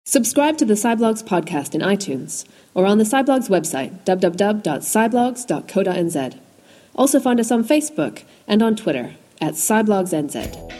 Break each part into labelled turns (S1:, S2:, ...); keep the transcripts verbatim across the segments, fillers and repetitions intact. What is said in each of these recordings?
S1: Subscribe to the Cyblogs podcast in iTunes or on the Cyblogs website, w w w dot cyblogs dot co dot n z. Also find us on Facebook and on Twitter at cyblogsnz.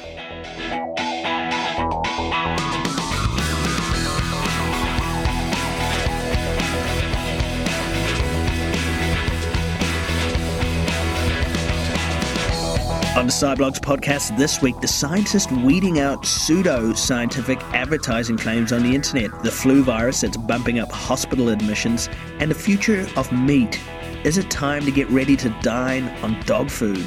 S2: On the Cyblogs podcast this week, the scientist weeding out pseudo-scientific advertising claims on the internet, the flu virus that's bumping up hospital admissions, and the future of meat. Is it time to get ready to dine on dog food?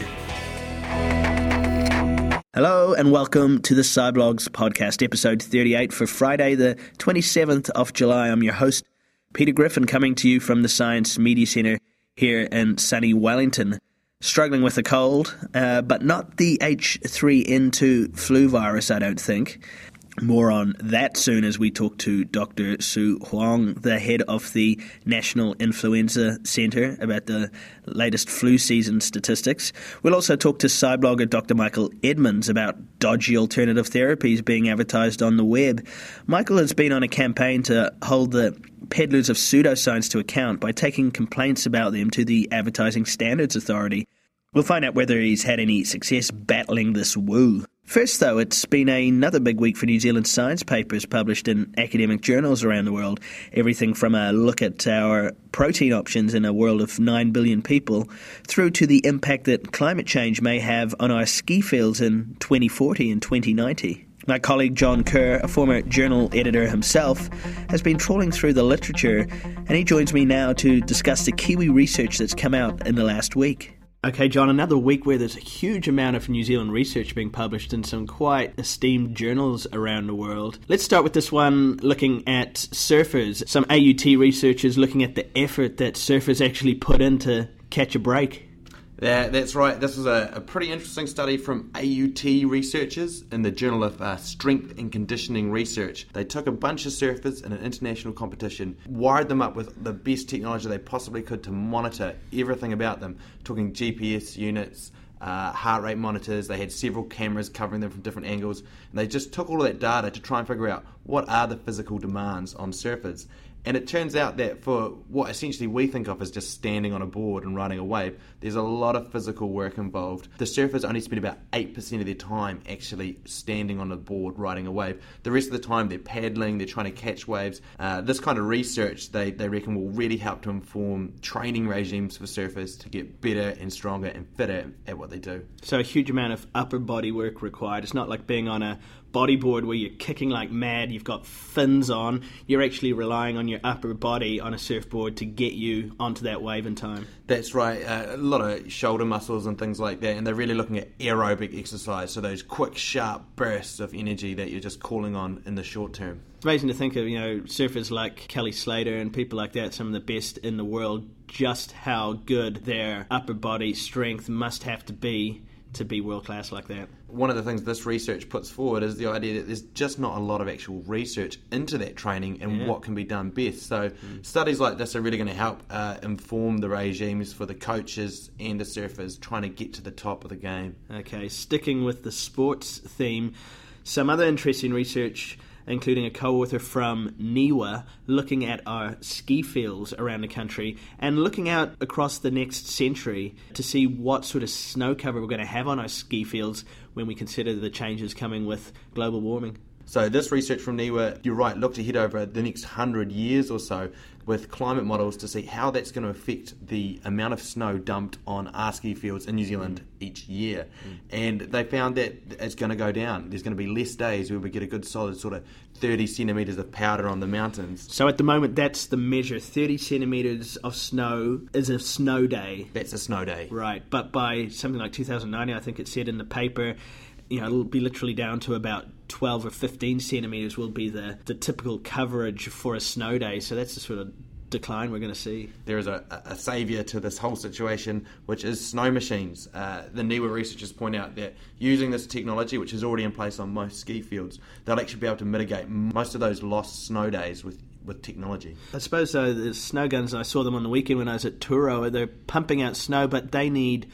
S2: Hello and welcome to the Cyblogs podcast, episode thirty-eight for Friday the twenty-seventh of July. I'm your host, Peter Griffin, coming to you from the Science Media Centre here in sunny Wellington. Struggling with a cold, uh, but not the H three N two flu virus, I don't think. More on that soon as we talk to Doctor Su Huang, the head of the National Influenza Centre, about the latest flu season statistics. We'll also talk to Cyblogger Doctor Michael Edmonds about dodgy alternative therapies being advertised on the web. Michael has been on a campaign to hold the peddlers of pseudoscience to account by taking complaints about them to the Advertising Standards Authority. We'll find out whether he's had any success battling this woo. First, though, it's been another big week for New Zealand science papers published in academic journals around the world. Everything from a look at our protein options in a world of nine billion people through to the impact that climate change may have on our ski fields in twenty forty and twenty ninety. My colleague John Kerr, a former journal editor himself, has been trawling through the literature, and he joins me now to discuss the Kiwi research that's come out in the last week. Okay, John, another week where there's a huge amount of New Zealand research being published in some quite esteemed journals around the world. Let's start with this one looking at surfers. Some A U T researchers looking at the effort that surfers actually put in to catch a break.
S3: Yeah, that's right. This is a, a pretty interesting study from A U T researchers in the Journal of uh, Strength and Conditioning Research. They took a bunch of surfers in an international competition, wired them up with the best technology they possibly could to monitor everything about them, talking G P S units, uh, heart rate monitors. They had several cameras covering them from different angles, and they just took all of that data to try and figure out what are the physical demands on surfers. And it turns out that for what essentially we think of as just standing on a board and riding a wave, there's a lot of physical work involved. The surfers only spend about eight percent of their time actually standing on a board riding a wave. The rest of the time they're paddling, they're trying to catch waves. Uh, this kind of research, they, they reckon, will really help to inform training regimes for surfers to get better and stronger and fitter at what they do.
S2: So a huge amount of upper body work required. It's not like being on a bodyboard where you're kicking like mad, you've got fins on. You're actually relying on your upper body on a surfboard to get you onto that wave in time.
S3: That's right. Uh, a lot of shoulder muscles and things like that, and they're really looking at aerobic exercise, so those quick, sharp bursts of energy that you're just calling on in the short term.
S2: It's amazing to think of, you know, surfers like Kelly Slater and people like that, some of the best in the world, just how good their upper body strength must have to be to be world-class like that.
S3: One of the things this research puts forward is the idea that there's just not a lot of actual research into that training and yeah. what can be done best. So mm. studies like this are really going to help uh, inform the regimes for the coaches and the surfers trying to get to the top of the game.
S2: Okay, sticking with the sports theme, some other interesting research including a co-author from NIWA, looking at our ski fields around the country and looking out across the next century to see what sort of snow cover we're going to have on our ski fields when we consider the changes coming with global warming.
S3: So this research from NIWA, you're right, looked ahead over the next hundred years or so with climate models to see how that's going to affect the amount of snow dumped on our ski fields in New Zealand mm. each year. Mm. And they found that it's going to go down. There's going to be less days where we get a good solid sort of thirty centimetres of powder on the mountains.
S2: So at the moment, that's the measure. thirty centimetres of snow is a snow day.
S3: That's a snow day.
S2: Right, but by something like two thousand nineteen, I think it said in the paper, you know, it'll be literally down to about twelve or fifteen centimetres will be the, the typical coverage for a snow day. So that's the sort of decline we're going to see.
S3: There is a, a saviour to this whole situation, which is snow machines. Uh, the NIWA researchers point out that using this technology, which is already in place on most ski fields, they'll actually be able to mitigate most of those lost snow days with with technology.
S2: I suppose, though, the snow guns, I saw them on the weekend when I was at Turo, they're pumping out snow, but they need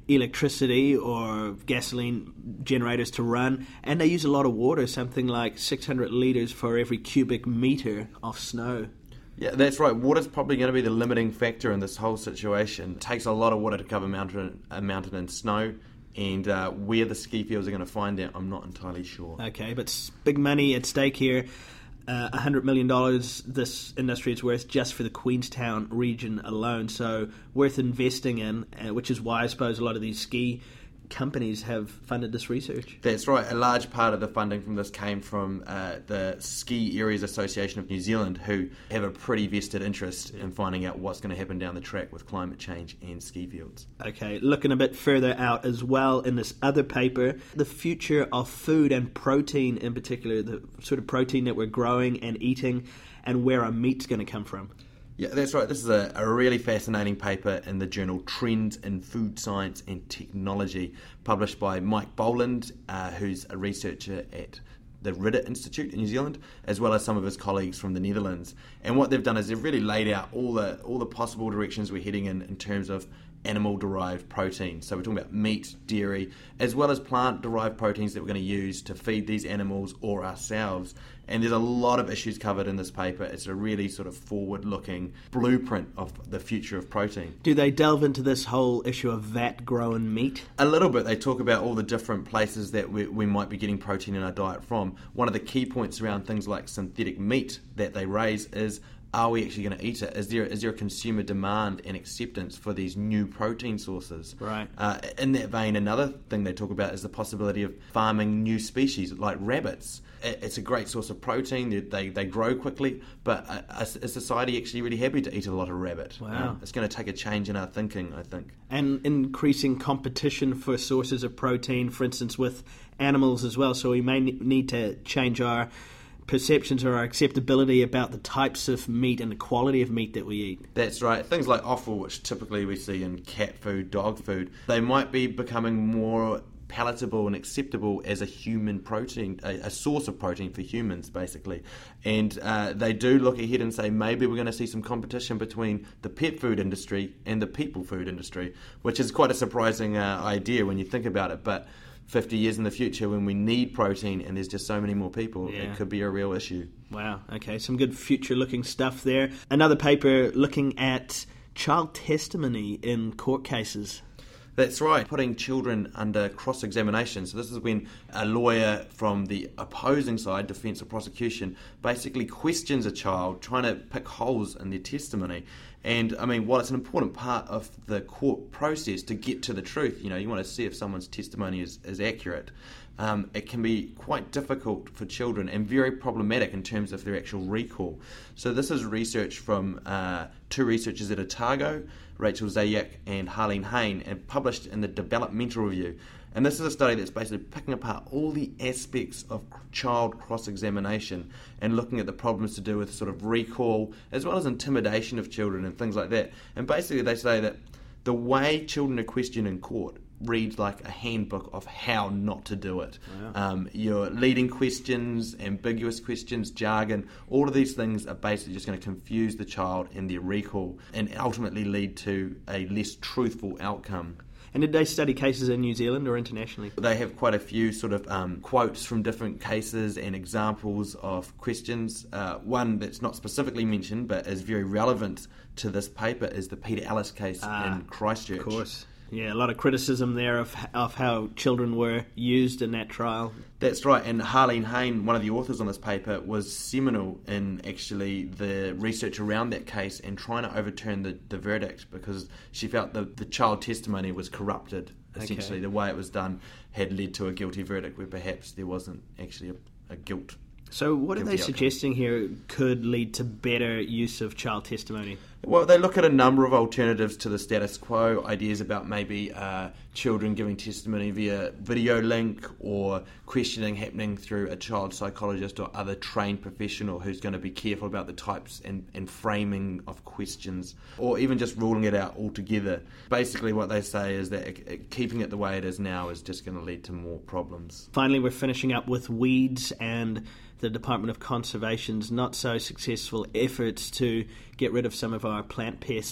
S2: electricity or gasoline generators to run, and they use a lot of water, something like six hundred litres for every cubic metre of snow.
S3: Yeah, that's right. Water's probably going to be the limiting factor in this whole situation. It takes a lot of water to cover a mountain, a mountain in snow, and uh, where the ski fields are going to find it, I'm not entirely sure.
S2: Okay, but big money at stake here. Uh, one hundred million dollars this industry is worth just for the Queenstown region alone, so worth investing in, uh, which is why I suppose a lot of these ski companies have funded this research.
S3: That's right. A large part of the funding from this came from uh, the Ski Areas Association of New Zealand, who have a pretty vested interest in finding out what's going to happen down the track with climate change and ski fields.
S2: Okay, looking a bit further out as well in this other paper, the future of food and protein in particular, the sort of protein that we're growing and eating, and where our meat's going to come from.
S3: Yeah, that's right. This is a, a really fascinating paper in the journal Trends in Food Science and Technology, published by Mike Boland, uh, who's a researcher at the Ridder Institute in New Zealand, as well as some of his colleagues from the Netherlands. And what they've done is they've really laid out all the all the possible directions we're heading in in terms of animal-derived protein. So we're talking about meat, dairy, as well as plant-derived proteins that we're going to use to feed these animals or ourselves. And there's a lot of issues covered in this paper. It's a really sort of forward-looking blueprint of the future of protein.
S2: Do they delve into this whole issue of vat-grown meat?
S3: A little bit. They talk about all the different places that we, we might be getting protein in our diet from. One of the key points around things like synthetic meat that they raise is, are we actually going to eat it? Is there is there a consumer demand and acceptance for these new protein sources?
S2: Right.
S3: Uh, in that vein, another thing they talk about is the possibility of farming new species like rabbits. It's a great source of protein. They they, they grow quickly, but is society actually really happy to eat a lot of rabbit?
S2: Wow.
S3: Um, it's going to take a change in our thinking, I think.
S2: And increasing competition for sources of protein, for instance, with animals as well. So we may need to change our perceptions or our acceptability about the types of meat and the quality of meat that we eat.
S3: That's right. Things like offal, which typically we see in cat food, dog food, they might be becoming more palatable and acceptable as a human protein, a, a source of protein for humans, basically. And uh, they do look ahead and say maybe we're going to see some competition between the pet food industry and the people food industry, which is quite a surprising uh, idea when you think about it. But fifty years in the future, when we need protein and there's just so many more people, yeah, it could be a real issue.
S2: Wow, okay, some good future-looking stuff there. Another paper looking at child testimony in court cases.
S3: That's right, putting children under cross-examination. So this is when a lawyer from the opposing side, defence or prosecution, basically questions a child, trying to pick holes in their testimony. And, I mean, while it's an important part of the court process to get to the truth, you know, you want to see if someone's testimony is, is accurate, um, it can be quite difficult for children and very problematic in terms of their actual recall. So this is research from uh, two researchers at Otago, Rachel Zayak and Harleen Hain, and published in the Developmental Review. And this is a study that's basically picking apart all the aspects of child cross-examination and looking at the problems to do with sort of recall as well as intimidation of children and things like that. And basically they say that the way children are questioned in court reads like a handbook of how not to do it. Wow. Um, your leading questions, ambiguous questions, jargon, all of these things are basically just going to confuse the child and their recall and ultimately lead to a less truthful outcome.
S2: And did they study cases in New Zealand or internationally?
S3: They have quite a few sort of um, quotes from different cases and examples of questions. Uh, one that's not specifically mentioned but is very relevant to this paper is the Peter Ellis case ah, in Christchurch.
S2: Of course. Yeah, a lot of criticism there of of how children were used in that trial.
S3: That's right, and Harleen Hain, one of the authors on this paper, was seminal in actually the research around that case and trying to overturn the, the verdict because she felt the, the child testimony was corrupted. Essentially, okay. The way it was done had led to a guilty verdict where perhaps there wasn't actually a, a guilt.
S2: So what are they
S3: outcome.
S2: suggesting here could lead to better use of child testimony?
S3: Well, they look at a number of alternatives to the status quo, ideas about maybe uh, children giving testimony via video link or questioning happening through a child psychologist or other trained professional who's going to be careful about the types and, and framing of questions, or even just ruling it out altogether. Basically what they say is that it, it, keeping it the way it is now is just going to lead to more problems.
S2: Finally, we're finishing up with weeds and the Department of Conservation's not so successful efforts to get rid of some of our plant pests.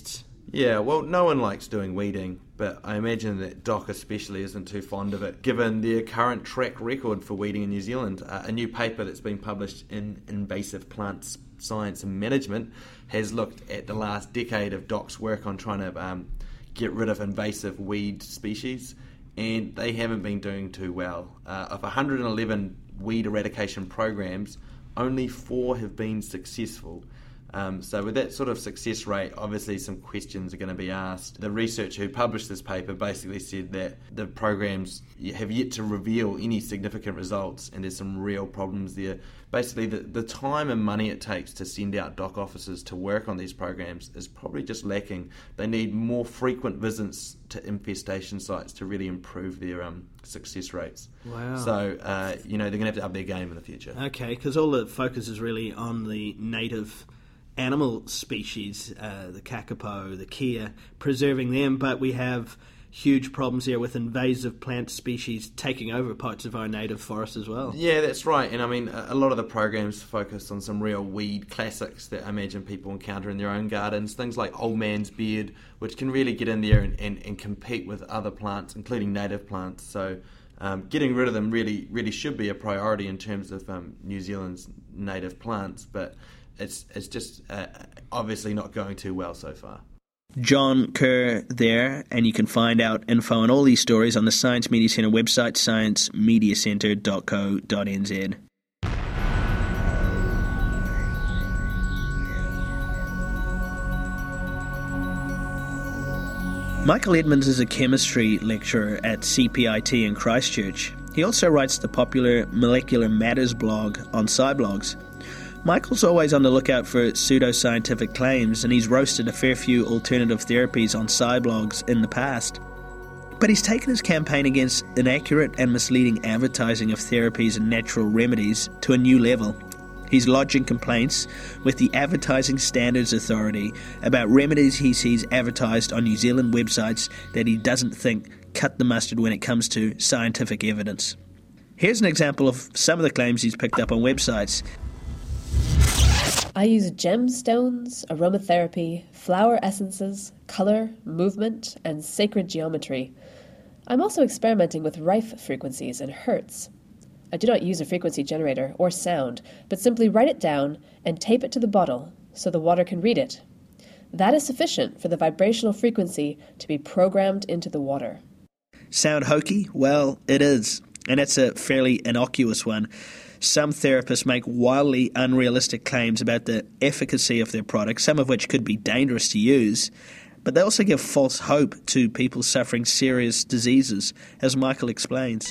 S3: Yeah, well, no one likes doing weeding, but I imagine that Doc especially isn't too fond of it, given their current track record for weeding in New Zealand. Uh, a new paper that's been published in Invasive Plants Science and Management has looked at the last decade of Doc's work on trying to um, get rid of invasive weed species, and they haven't been doing too well. Uh, of one hundred eleven weed eradication programs, only four have been successful. Um, so with that sort of success rate, obviously some questions are going to be asked. The researcher who published this paper basically said that the programs have yet to reveal any significant results, and there's some real problems there. Basically, the, the time and money it takes to send out doc officers to work on these programs is probably just lacking. They need more frequent visits to infestation sites to really improve their um, success rates.
S2: Wow.
S3: So, uh, you know, they're going to have to up their game in the future.
S2: Okay, because all the focus is really on the native animal species, uh, the kakapo, the kea, preserving them, but we have huge problems here with invasive plant species taking over parts of our native forests as well.
S3: Yeah, that's right. And I mean, a lot of the programs focus on some real weed classics that I imagine people encounter in their own gardens, things like old man's beard, which can really get in there and, and, and compete with other plants, including native plants. So um, getting rid of them really, really should be a priority in terms of um, New Zealand's native plants, but It's it's just uh, obviously not going too well so far. John Kerr there, and you can find out info on all these stories on the Science Media Centre website, science media centre dot co dot n z. Michael Edmonds is a chemistry lecturer at C P I T in Christchurch. He also writes the popular Molecular Matters blog on SciBlogs. Michael's always on the lookout for pseudoscientific claims, and he's roasted a fair few alternative therapies on SciBlogs in the past. But he's taken his campaign against inaccurate and misleading advertising of therapies and natural remedies to a new level. He's lodging complaints with the Advertising Standards Authority about remedies he sees advertised on New Zealand websites that he doesn't think cut the mustard when it comes to scientific evidence. Here's an example of some of the claims he's picked up on websites.
S1: I use gemstones, aromatherapy, flower essences, colour, movement, and sacred geometry. I'm also experimenting with rife frequencies and hertz. I do not use a frequency generator or sound, but simply write it down and tape it to the bottle so the water can read it. That is sufficient for the vibrational frequency to be programmed into the water.
S2: Sound hokey? Well, it is, and it's a fairly innocuous one. Some therapists make wildly unrealistic claims about the efficacy of their products, some of which could be dangerous to use, but they also give false hope to people suffering serious diseases, as Michael explains.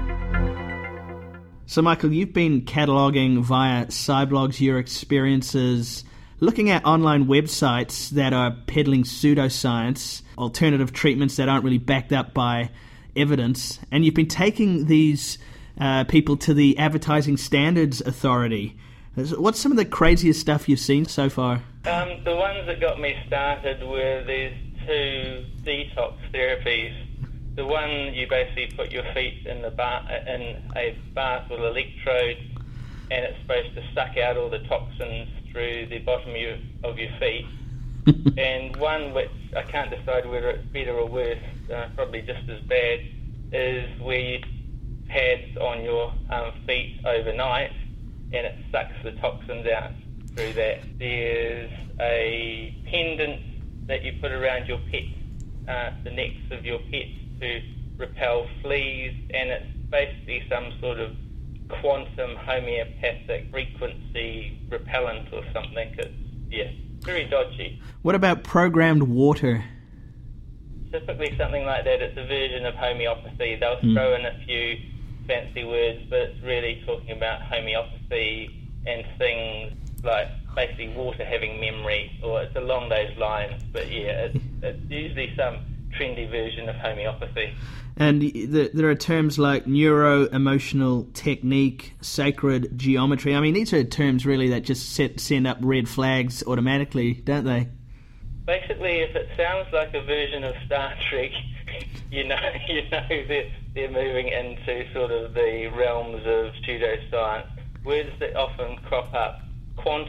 S2: So, Michael, you've been cataloguing via SciBlogs your experiences looking at online websites that are peddling pseudoscience, alternative treatments that aren't really backed up by evidence, and you've been taking these Uh, people to the Advertising Standards Authority. What's some of the craziest stuff you've seen so far?
S4: Um, the ones that got me started were these two detox therapies. The one you basically put your feet in the bar, in a bath with electrodes, and it's supposed to suck out all the toxins through the bottom of your, of your feet. And one which I can't decide whether it's better or worse, uh, probably just as bad, is where you pads on your um, feet overnight, and it sucks the toxins out through that. There's a pendant that you put around your pets, uh, the necks of your pets, to repel fleas, and it's basically some sort of quantum homeopathic frequency repellent or something. It's, yeah, very dodgy.
S2: What about programmed water?
S4: Typically something like that. It's a version of homeopathy. They'll mm. throw in a few fancy words, but it's really talking about homeopathy and things like basically water having memory, or it's along those lines. But yeah, it's, it's usually some trendy version of homeopathy.
S2: And the, there are terms like neuro-emotional technique, sacred geometry. I mean, these are terms really that just set, send up red flags automatically, don't they?
S4: Basically, if it sounds like a version of Star Trek, you know, you know they're, they're moving into sort of the realms of pseudoscience. Words that often crop up: quantum,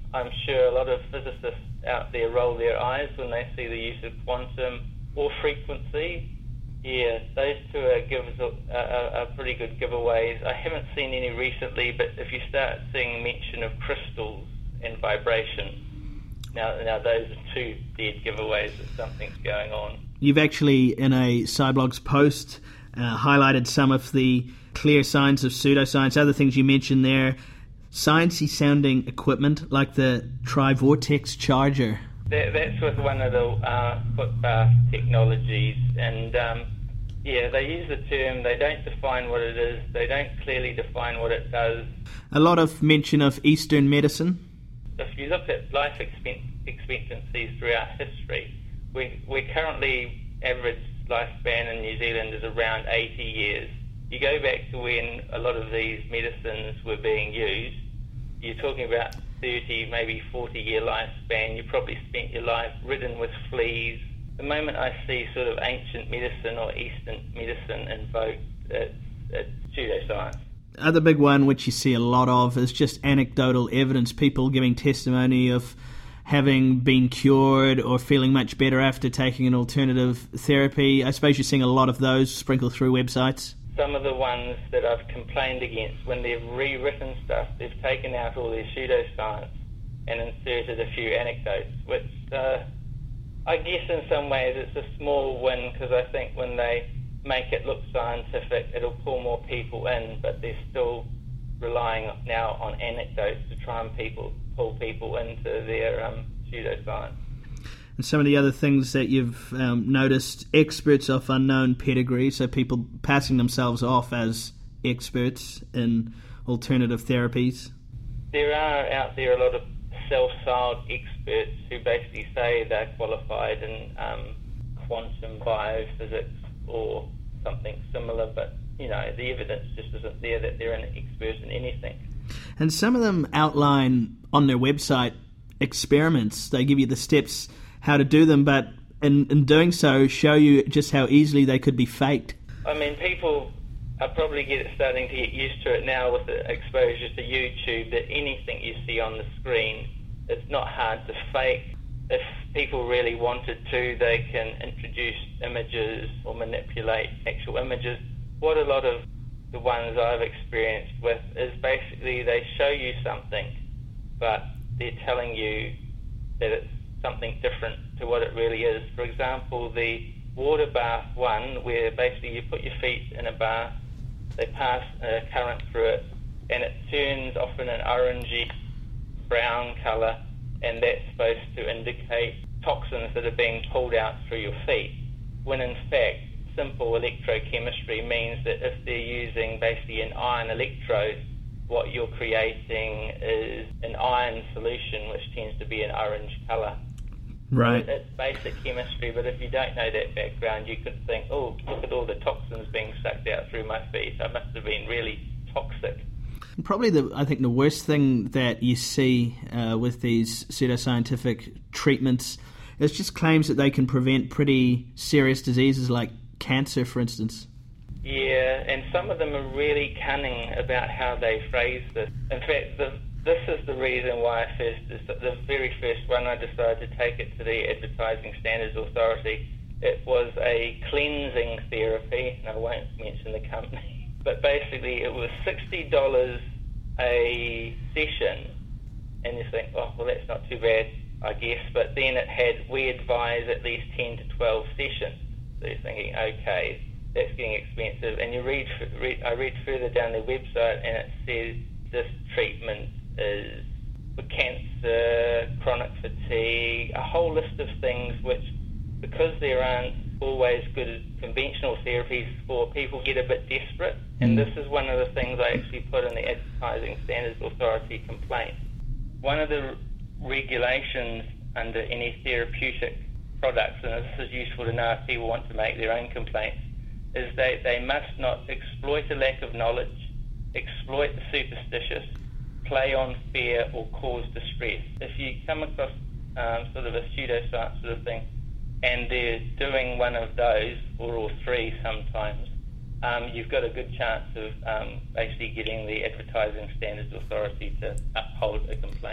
S4: I'm sure a lot of physicists out there roll their eyes when they see the use of quantum or frequency. Yeah, those two are, gives, are, are pretty good giveaways. I haven't seen any recently, but if you start seeing mention of crystals and vibration, now, now those are two dead giveaways that something's going on.
S2: You've actually, in a Cyblogs post, uh, highlighted some of the clear signs of pseudoscience, other things you mentioned there, sciencey sounding equipment like the Trivortex charger.
S4: That, that's with one of the uh, foot bath technologies, and um, yeah, they use the term, they don't define what it is, they don't clearly define what it does.
S2: A lot of mention of Eastern medicine.
S4: If you look at life expect- expectancies throughout history, we, we're currently, average lifespan in New Zealand is around eighty years. You go back to when a lot of these medicines were being used, you're talking about thirty, maybe forty year lifespan. You probably spent your life ridden with fleas. The moment I see sort of ancient medicine or Eastern medicine invoked, it's, it's pseudoscience.
S2: Other big one which you see a lot of is just anecdotal evidence, people giving testimony of having been cured or feeling much better after taking an alternative therapy. I suppose you're seeing a lot of those sprinkled through websites.
S4: Some of the ones that I've complained against, when they've rewritten stuff, they've taken out all their pseudoscience and inserted a few anecdotes, which uh, I guess in some ways it's a small win, because I think when they make it look scientific, it'll pull more people in, but they're still relying now on anecdotes to try and people pull people into their um, pseudoscience.
S2: And some of the other things that you've um, noticed, experts of unknown pedigree, so people passing themselves off as experts in alternative therapies.
S4: There are out there a lot of self-styled experts who basically say they're qualified in um, quantum biophysics or something similar, but you know, the evidence just isn't there that they're an expert in anything.
S2: And some of them outline on their website experiments. They give you the steps how to do them, but in, in doing so show you just how easily they could be faked.
S4: I mean, people are probably get, starting to get used to it now with the exposure to YouTube, that anything you see on the screen, it's not hard to fake. If people really wanted to, they can introduce images or manipulate actual images. What a lot of the ones I've experienced with is basically they show you something, but they're telling you that it's something different to what it really is. For example, the water bath one, where basically you put your feet in a bath, they pass a current through it, and it turns often an orangey brown colour, and that's supposed to indicate toxins that are being pulled out through your feet, when in fact simple electrochemistry means that if they're using basically an iron electrode, what you're creating is an iron solution which tends to be an orange colour.
S2: Right.
S4: So it's basic chemistry, but if you don't know that background, you could think, oh, look at all the toxins being sucked out through my feet. I must have been really toxic.
S2: Probably, the I think the worst thing that you see uh, with these pseudoscientific treatments is just claims that they can prevent pretty serious diseases like cancer, for instance.
S4: Yeah, and some of them are really cunning about how they phrase this. In fact, the, this is the reason why I first, the very first one I decided to take it to the Advertising Standards Authority. It was a cleansing therapy, and I won't mention the company, but basically it was sixty dollars a session, and you think, oh, well, that's not too bad, I guess, but then it had, we advise at least ten to twelve sessions. So you're thinking, okay, that's getting expensive. And you read, read, I read further down their website, and it says this treatment is for cancer, chronic fatigue, a whole list of things which, because there aren't always good conventional therapies for people, get a bit desperate. And this is one of the things I actually put in the Advertising Standards Authority complaint. One of the regulations under any therapeutic products, and this is useful to know if people want to make their own complaints, is that they must not exploit a lack of knowledge, exploit the superstitious, play on fear, or cause distress. If you come across um, sort of a pseudoscience sort of thing, and they're doing one of those, or all three sometimes, um, you've got a good chance of um, basically getting the Advertising Standards Authority to uphold a complaint.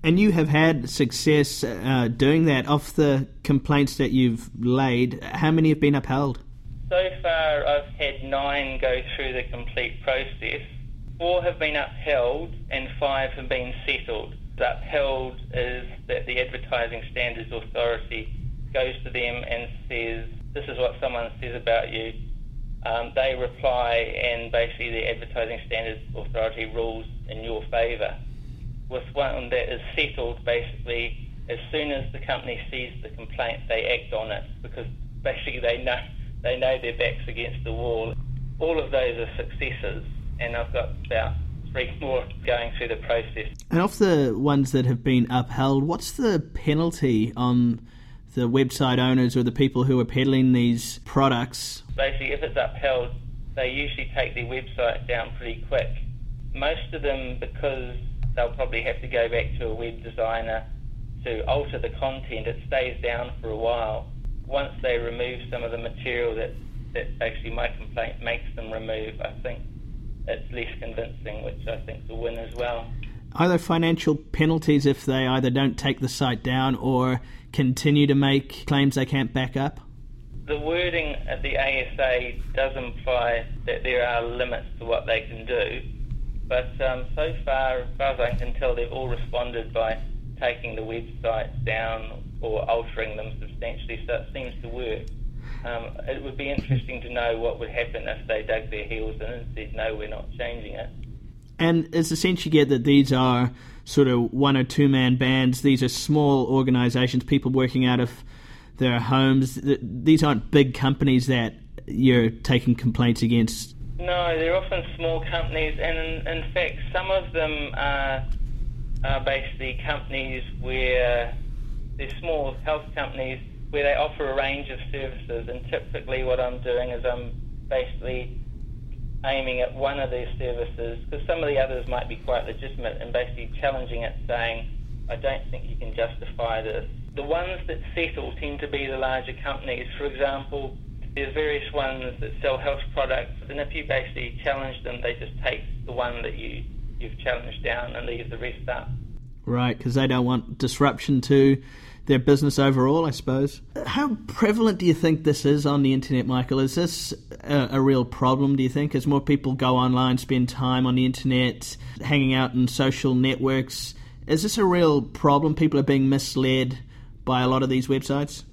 S2: And you have had success uh, doing that. Of the complaints that you've laid, how many have been upheld?
S4: So far, I've had nine go through the complete process. Four have been upheld and five have been settled. The upheld is that the Advertising Standards Authority goes to them and says, this is what someone says about you. Um, they reply, and basically the Advertising Standards Authority rules in your favour. With one that is settled, basically, as soon as the company sees the complaint, they act on it, because basically they know they know their back's against the wall. All of those are successes, and I've got about three more going through the process.
S2: And of the ones that have been upheld, what's the penalty on the website owners or the people who are peddling these products?
S4: Basically, if it's upheld, they usually take their website down pretty quick. Most of them, because they'll probably have to go back to a web designer to alter the content, it stays down for a while. Once they remove some of the material that, that actually my complaint makes them remove, I think it's less convincing, which I think is a win as well.
S2: Are there financial penalties if they either don't take the site down or continue to make claims they can't back up?
S4: The wording at the A S A does imply that there are limits to what they can do, but um, so far, as far as I can tell, they've all responded by taking the websites down or altering them substantially, so it seems to work. Um, it would be interesting to know what would happen if they dug their heels in and said, no, we're not changing it.
S2: And it's the sense you get that these are sort of one or two man bands. These are small organisations, people working out of their homes. These aren't big companies that you're taking complaints against.
S4: No, they're often small companies, and in, in fact, some of them are, are basically companies where they're small health companies where they offer a range of services, and typically what I'm doing is I'm basically aiming at one of their services, because some of the others might be quite legitimate, and basically challenging it, saying, I don't think you can justify this. The ones that settle tend to be the larger companies. For example, there's various ones that sell health products, and if you basically challenge them, they just take the one that you, you've challenged down and leave the rest up.
S2: Right, because they don't want disruption to their business overall, I suppose. How prevalent do you think this is on the internet, Michael? Is this a, a real problem, do you think, as more people go online, spend time on the internet, hanging out in social networks? Is this a real problem? People are being misled by a lot of these websites?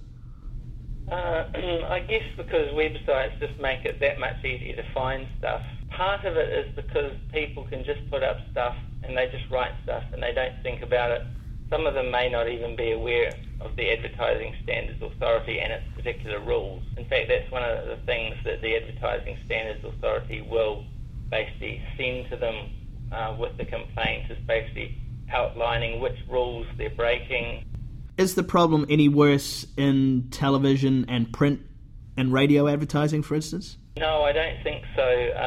S4: Uh, I guess because websites just make it that much easier to find stuff. Part of it is because people can just put up stuff and they just write stuff and they don't think about it. Some of them may not even be aware of the Advertising Standards Authority and its particular rules. In fact, that's one of the things that the Advertising Standards Authority will basically send to them uh, with the complaint, is basically outlining which rules they're breaking.
S2: Is the problem any worse in television and print and radio advertising, for instance?
S4: No, I don't think so.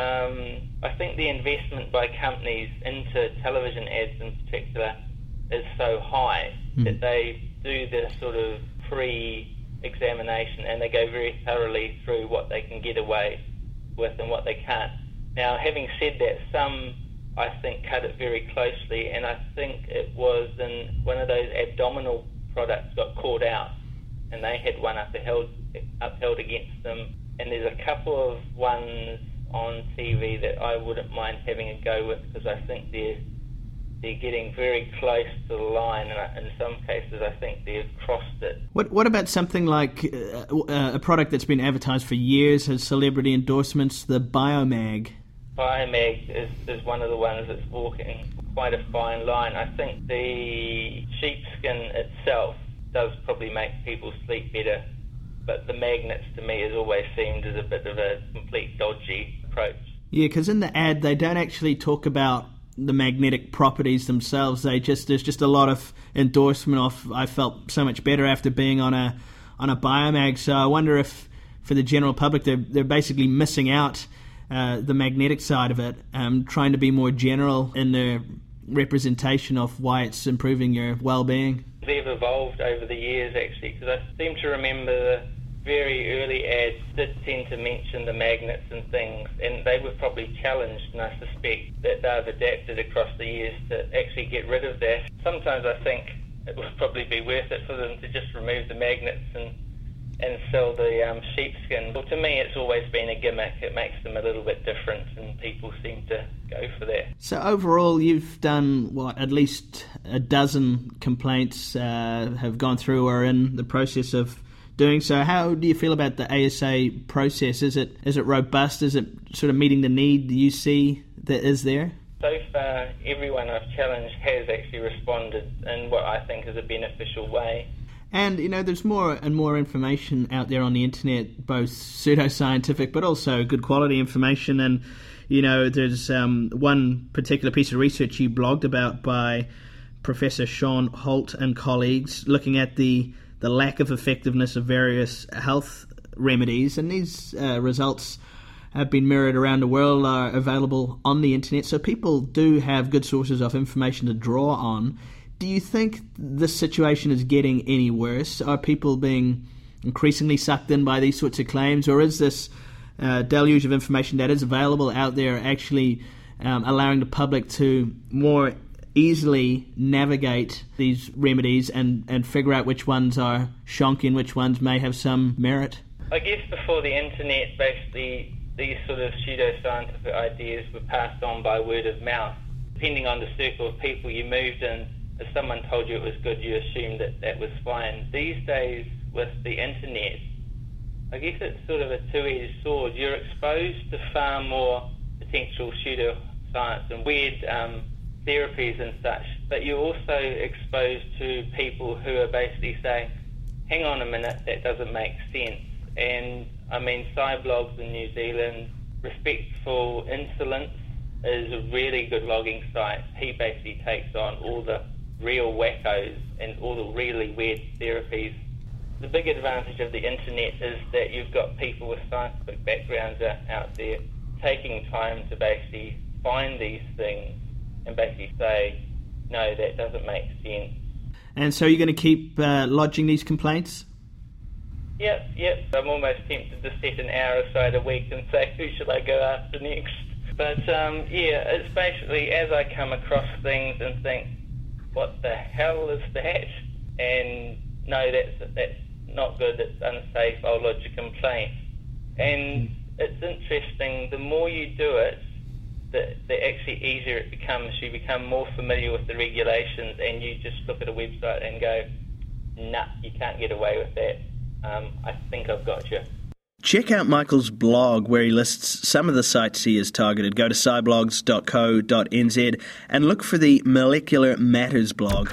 S4: Um, I think the investment by companies into television ads in particular is so high mm. that they do this sort of pre-examination and they go very thoroughly through what they can get away with and what they can't. Now, having said that, some, I think, cut it very closely, and I think it was in one of those abdominal products got caught out, and they had one upheld, upheld against them. And there's a couple of ones on T V that I wouldn't mind having a go with, because I think they're they're getting very close to the line, and in some cases I think they've crossed it.
S2: What What about something like uh, a product that's been advertised for years, has celebrity endorsements, the Biomag?
S4: Biomag is, is one of the ones that's walking quite a fine line. I think the sheepskin itself does probably make people sleep better, but the magnets to me has always seemed as a bit of a complete dodgy approach.
S2: Yeah, because in the ad they don't actually talk about the magnetic properties themselves. They just there's just a lot of endorsement of I felt so much better after being on a on a Biomag. So I wonder if for the general public they're they're basically missing out uh, the magnetic side of it, um, trying to be more general in their representation of why it's improving your well-being.
S4: They've evolved over the years, actually, because I seem to remember the, very early ads did tend to mention the magnets and things, and they were probably challenged, and I suspect that they've adapted across the years to actually get rid of that. Sometimes I think it would probably be worth it for them to just remove the magnets and and sell the um, sheepskin. Well, to me, it's always been a gimmick. It makes them a little bit different, and people seem to go for that.
S2: So overall, you've done, what, at least a dozen complaints uh, have gone through or are in the process of doing so. How do you feel about the A S A process? Is it is it robust? Is it sort of meeting the need you see that is there?
S4: So far, everyone I've challenged has actually responded in what I think is a beneficial way.
S2: And, you know, there's more and more information out there on the internet, both pseudoscientific but also good quality information. And, you know, there's um, one particular piece of research you blogged about by Professor Sean Holt and colleagues looking at the, the lack of effectiveness of various health remedies. And these uh, results have been mirrored around the world, are available on the internet. So people do have good sources of information to draw on. Do you think this situation is getting any worse? Are people being increasingly sucked in by these sorts of claims, or is this uh, deluge of information that is available out there actually um, allowing the public to more easily navigate these remedies and, and figure out which ones are shonky and which ones may have some merit?
S4: I guess before the internet, basically these sort of pseudoscientific ideas were passed on by word of mouth. Depending on the circle of people you moved in, if someone told you it was good, you assumed that that was fine. These days, with the internet, I guess it's sort of a two-edged sword. You're exposed to far more potential pseudoscience and weird um, therapies and such, but you're also exposed to people who are basically saying, hang on a minute, that doesn't make sense. And, I mean, Cyblogs in New Zealand, Respectful Insolence is a really good logging site. He basically takes on all the real wackos and all the really weird therapies. The big advantage of the internet is that you've got people with scientific backgrounds out there taking time to basically find these things and basically say, no, that doesn't make sense.
S2: And so you're going to keep uh, lodging these complaints?
S4: Yep, yep. I'm almost tempted to set an hour aside a week and say, who should I go after next? But um, yeah, it's basically as I come across things and think, what the hell is that? And no, that's that's not good, it's unsafe, I'll lodge a complaint. And it's interesting, the more you do it, the, the actually easier it becomes. You become more familiar with the regulations and you just look at a website and go, nah, you can't get away with that. Um, I think I've got you.
S2: Check out Michael's blog where he lists some of the sites he has targeted. Go to cyblogs dot co dot n z and look for the Molecular Matters blog.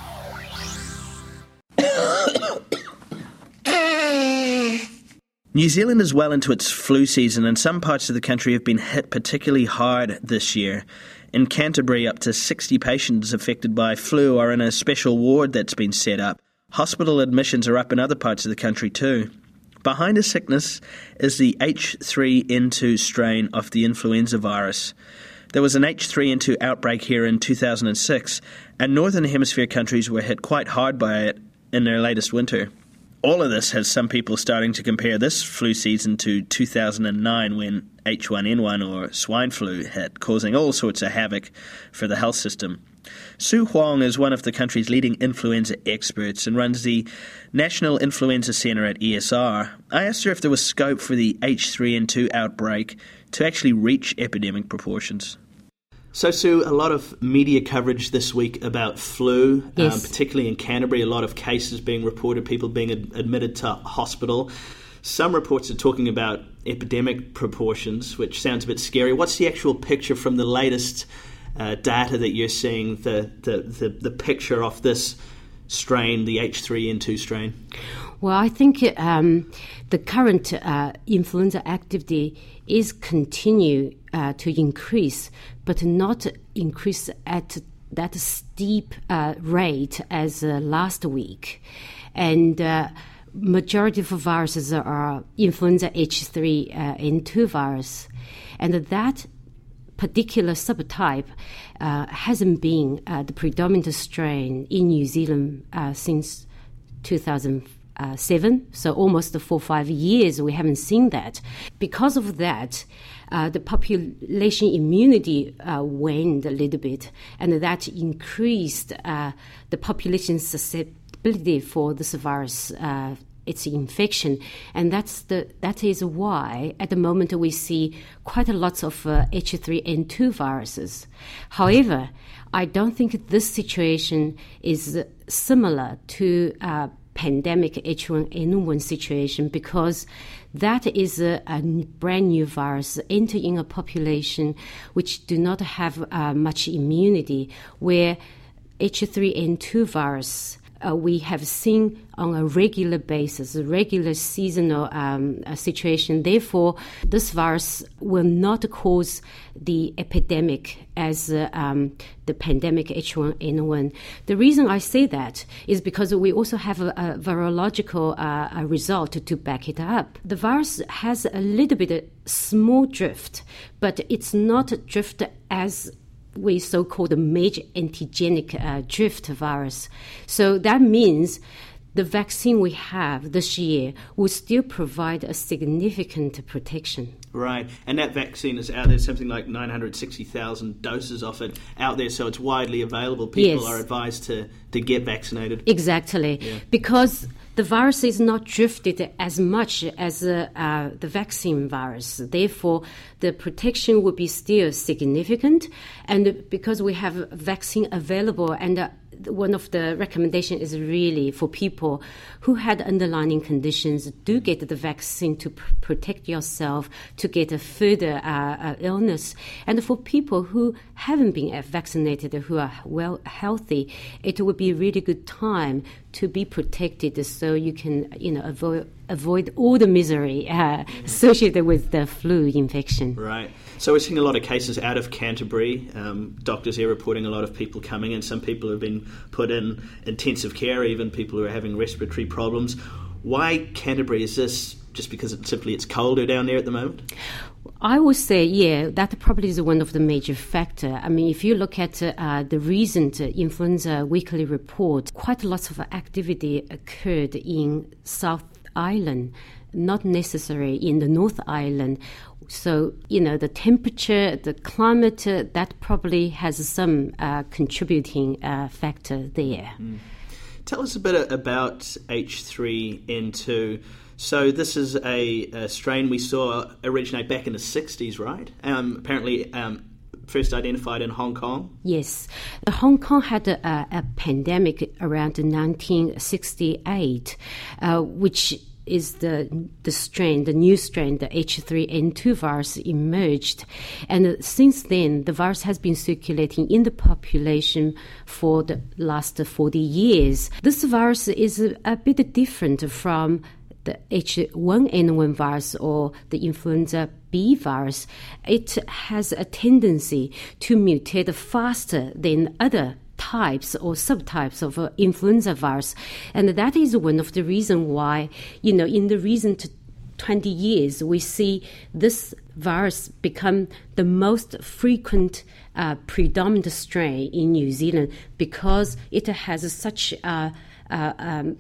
S2: New Zealand is well into its flu season, and some parts of the country have been hit particularly hard this year. In Canterbury, up to sixty patients affected by flu are in a special ward that's been set up. Hospital admissions are up in other parts of the country too. Behind the sickness is the H three N two strain of the influenza virus. There was an H three N two outbreak here in two thousand six, and Northern Hemisphere countries were hit quite hard by it in their latest winter. All of this has some people starting to compare this flu season to two thousand nine when H one N one or swine flu hit, causing all sorts of havoc for the health system. Sue Huang is one of the country's leading influenza experts and runs the National Influenza Centre at E S R. I asked her if there was scope for the H three N two outbreak to actually reach epidemic proportions. So, Sue, a lot of media coverage this week about flu,
S5: yes.
S2: um, particularly in Canterbury, a lot of cases being reported, people being ad- admitted to hospital. Some reports are talking about epidemic proportions, which sounds a bit scary. What's the actual picture from the latest uh, data that you're seeing, the, the, the, the picture of this strain, the H three N two strain?
S5: Well, I think um, the current uh, influenza activity is continue uh, to increase, but not increase at that steep uh, rate as uh, last week. And uh, majority of viruses are influenza H three N two virus. And that particular subtype uh, hasn't been uh, the predominant strain in New Zealand uh, since two thousand uh, seven, so almost four five years we haven't seen that. Because of that, uh, the population immunity uh, waned a little bit, and that increased uh, the population's susceptibility for this virus. Uh, its infection, and that's the that is why at the moment we see quite a lot of uh, H three N two viruses. However, I don't think this situation is similar to uh, pandemic H one N one situation, because that is a, a brand new virus entering a population which do not have uh, much immunity, where H three N two virus Uh, we have seen on a regular basis, a regular seasonal um, uh, situation. Therefore, this virus will not cause the epidemic as uh, um, the pandemic H one N one. The reason I say that is because we also have a, a virological uh, a result to back it up. The virus has a little bit of small drift, but it's not drift as we so-called major antigenic uh, drift virus. So that means the vaccine we have this year will still provide a significant protection.
S2: Right, and that vaccine is out there, something like nine hundred sixty thousand doses of it out there, so it's widely available. People
S5: yes.
S2: are advised to, to get vaccinated.
S5: Exactly,
S2: yeah.
S5: because the virus is not drifted as much as uh, uh, the vaccine virus. Therefore, the protection will be still significant, and because we have a vaccine available, and uh, one of the recommendations is really for people who had underlying conditions, do get the vaccine to pr- protect yourself, to get a further uh, uh, illness. And for people who haven't been vaccinated, who are well healthy, it would be a really good time to be protected, so you can, you know, avoid avoid all the misery uh, associated with the flu infection.
S2: Right. So we're seeing a lot of cases out of Canterbury. Um, doctors are reporting a lot of people coming in. Some people have been put in intensive care, even people who are having respiratory problems. Why Canterbury? Is this just because it, simply it's colder down there at the moment?
S5: I would say, yeah, that probably is one of the major factors. I mean, if you look at uh, the recent uh, influenza weekly report, quite a lot of activity occurred in South Island, not necessarily in the North Island. So, you know, the temperature, the climate, uh, that probably has some uh, contributing uh, factor there.
S2: Mm. Tell us a bit about H three N two. So this is a, a strain we saw originate back in the sixties, right? Um, apparently um, first identified in Hong Kong.
S5: Yes. Hong Kong had a, a pandemic around nineteen sixty-eight, uh, which is the the strain, the new strain, the H three N two virus emerged. And since then, the virus has been circulating in the population for the last forty years. This virus is a, a bit different from the H one N one virus or the influenza B virus. It has a tendency to mutate faster than other types or subtypes of uh, influenza virus. And that is one of the reasons why, you know, in the recent twenty years, we see this virus become the most frequent uh, predominant strain in New Zealand, because it has such a uh, um,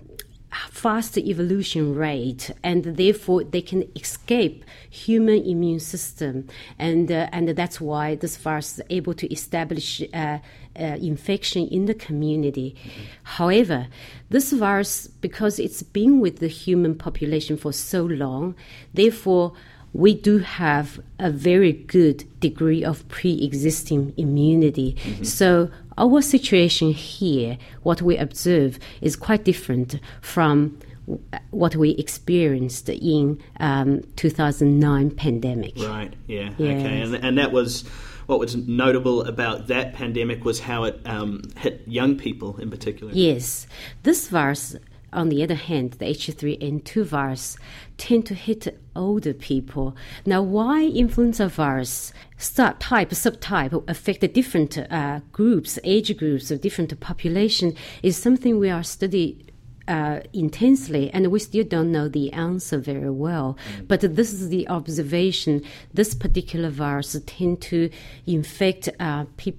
S5: fast evolution rate, and therefore they can escape human immune system, and uh, and that's why this virus is able to establish uh, uh, infection in the community. Mm-hmm. However, this virus, because it's been with the human population for so long, therefore we do have a very good degree of pre-existing immunity. Mm-hmm. So our situation here, what we observe, is quite different from what we experienced in um, two thousand nine pandemic.
S2: Right, yeah,
S5: yes.
S2: Okay. And, and that was, what was notable about that pandemic was how it um, hit young people in particular.
S5: Yes. This virus, on the other hand, the H three N two virus, tend to hit older people. Now, why influenza virus type, subtype affect different uh, groups, age groups of different population is something we are studying uh, intensely, and we still don't know the answer very well. Mm. But this is the observation. This particular virus tend to infect uh, people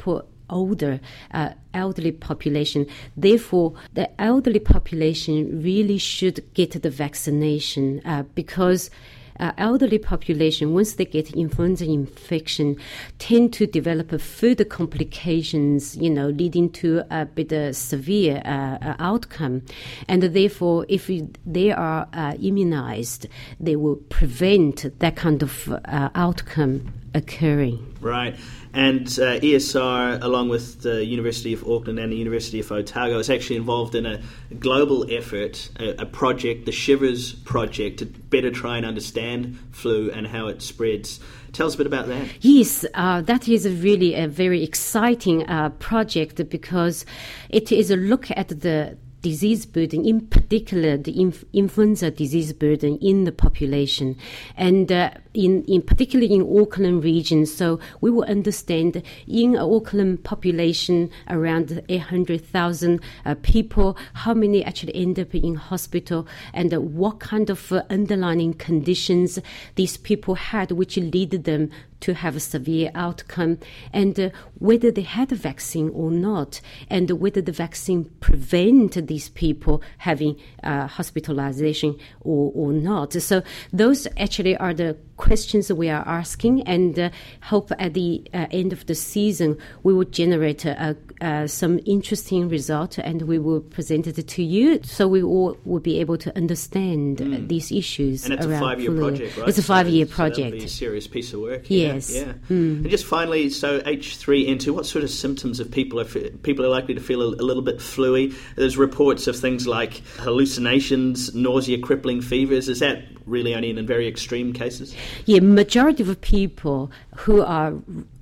S5: older, uh, elderly population. Therefore, the elderly population really should get the vaccination uh, because Uh, elderly population, once they get influenza infection, tend to develop a further complications, you know, leading to a bit of severe uh, uh, outcome. And therefore, if we, they are uh, immunized, they will prevent that kind of uh, outcome occurring.
S2: Right. And uh, E S R, along with the University of Auckland and the University of Otago, is actually involved in a global effort, a, a project, the Shivers Project, to better try and understand flu and how it spreads. Tell us a bit about that.
S5: Yes, uh, that is a really a very exciting uh, project because it is a look at the disease burden, in particular the inf- influenza disease burden in the population, and uh, in, in particular in Auckland region. So we will understand in Auckland population around eight hundred thousand uh, people, how many actually end up in hospital, and uh, what kind of uh, underlying conditions these people had, which lead them to have a severe outcome, and uh, whether they had a vaccine or not, and whether the vaccine prevent these people having uh, hospitalization or, or not. So those actually are the questions that we are asking, and uh, hope at the uh, end of the season we will generate uh, uh, some interesting result, and we will present it to you, so we all will be able to understand mm. uh, these issues.
S2: And it's
S5: around
S2: a five-year
S5: flu.
S2: project, right?
S5: It's a five-year
S2: so,
S5: project.
S2: So that'll be a serious piece of work.
S5: Yes.
S2: Yeah. yeah.
S5: Mm.
S2: And just finally, so H three N two, what sort of symptoms of people are people are likely to feel a, a little bit fluey? There's reports of things like hallucinations, nausea, crippling fevers. Is that really only in very extreme cases?
S5: Yeah, majority of people who are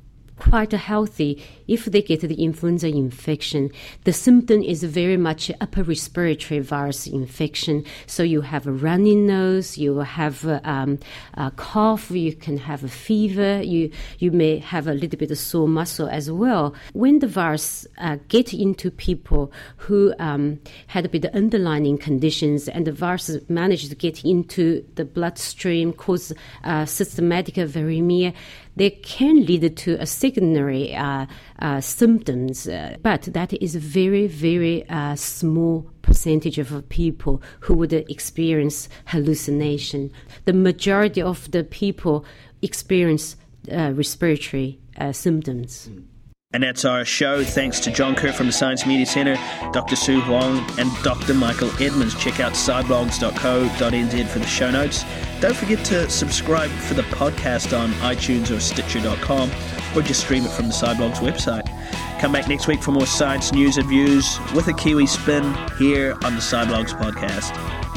S5: quite healthy, if they get the influenza infection, the symptom is very much upper respiratory virus infection. So you have a runny nose, you have a, um, a cough, you can have a fever, you you may have a little bit of sore muscle as well. When the virus uh, get into people who um, had a bit of underlying conditions, and the virus managed to get into the bloodstream, cause uh, systematic viremia, they can lead to a secondary uh, uh, symptoms, uh, but that is a very, very uh, small percentage of people who would experience hallucination. The majority of the people experience uh, respiratory uh, symptoms.
S2: Mm. And that's our show. Thanks to John Kerr from the Science Media Centre, Doctor Sue Huang, and Doctor Michael Edmonds. Check out sciblogs dot co dot n z for the show notes. Don't forget to subscribe for the podcast on iTunes or Stitcher dot com, or just stream it from the Sciblogs website. Come back next week for more science news and views with a Kiwi spin here on the Sciblogs podcast.